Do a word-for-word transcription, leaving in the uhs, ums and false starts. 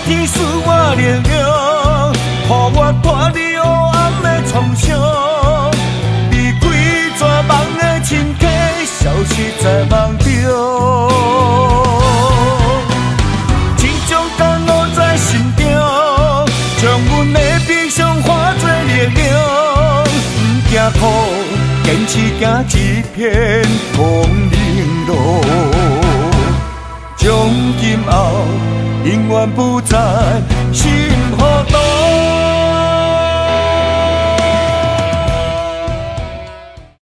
天赐我力量，予我脱离黑暗的创伤，离开绝望的深溪，消失在梦中。天将降落在心中，将阮的悲伤化作力量，不惊苦，坚持行一片光明路。从今后永远不再。